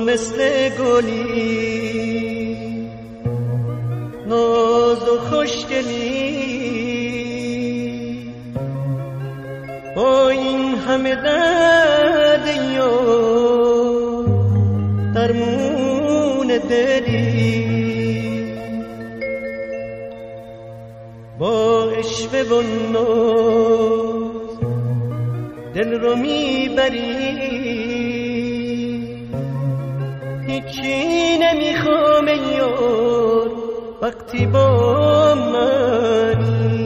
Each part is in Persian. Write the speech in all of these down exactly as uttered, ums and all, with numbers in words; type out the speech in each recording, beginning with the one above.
مثل گلی ناز و خوشگلی، با این همه درد یار درمون دلی، با عشوه و ناز دل رو میبری، هیچی نمیخوام یار وقتی با منی.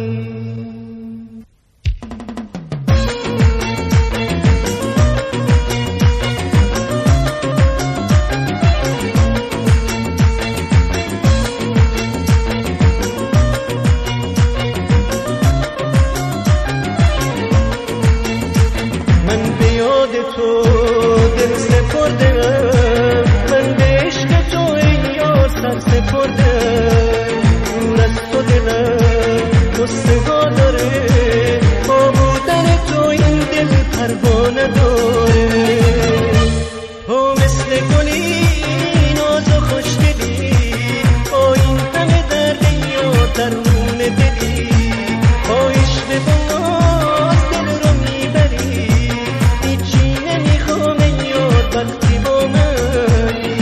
من به یاد تو دل سپردم، من به عشق تو ای یار سر سپردم، دور از تو دلم مستقا داره، با بودن تو این دل پروانه داره، تو مثل گلی ناز و خوشگلی، با این همه درد یار درون دلی، با عشق و ناز دل رو میبری، هیچی نمیخوام یار وقتی با منی.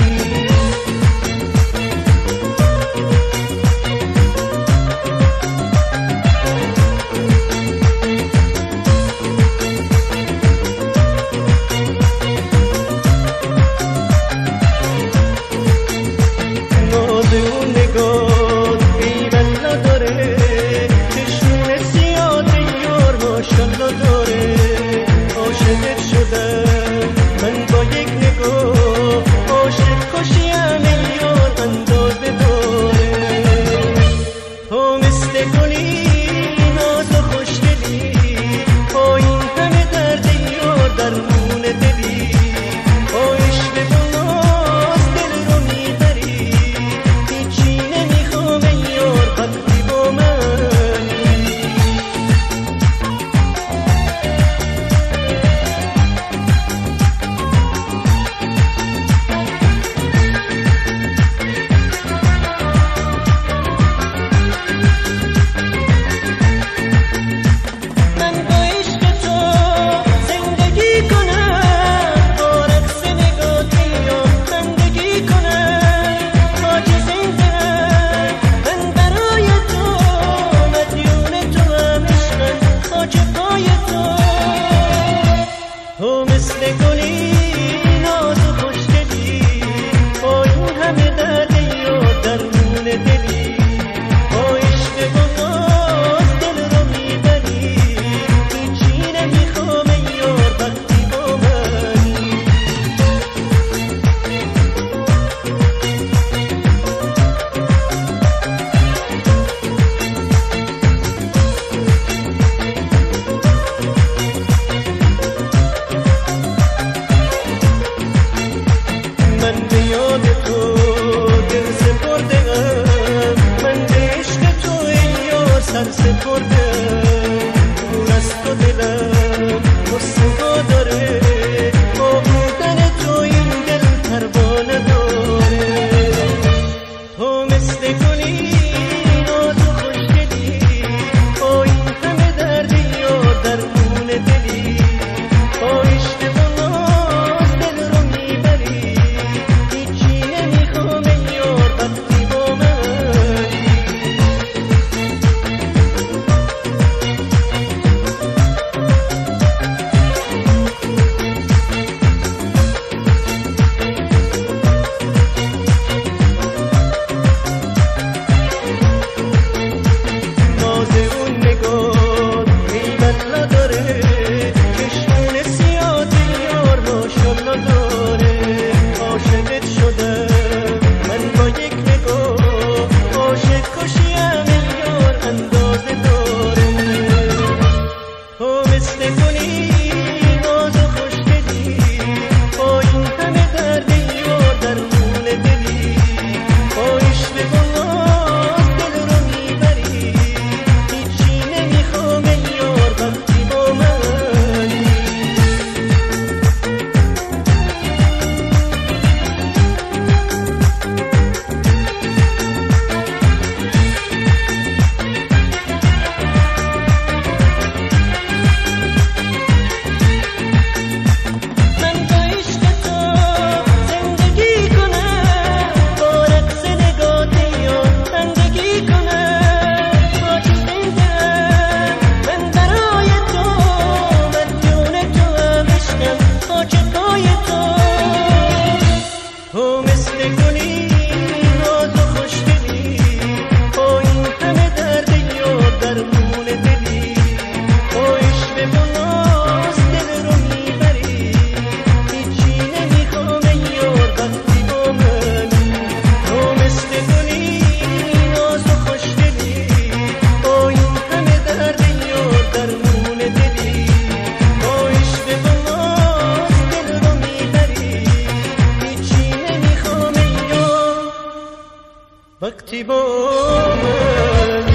ناز اون نگاه ایول نداره، چشمون سیاد یار ماشالله داره، عاشقت شدم من با یک نگاه، عاشق کشیم یار اندازه داره، تو مثل گلی ناز و خوشگلی، با این همه درد یار درمون دلی، با عشق و ناز دل رو میبری، هیچی نمیخوام یار وقتی با منی. من با عشق تو زندگی کنم، با رقص نگاهت یار زندگی کنم، خاک زنده‌ام من برای تو، مدیون تو هم عشقم خاک پای تو، تو مثل گلی ناز و خوشگلی، با این همه درد یار درمون دلی، با عشق و ناز دل رو میبری، هیچی نمیخوام یار وقتی با منی. وقتی با من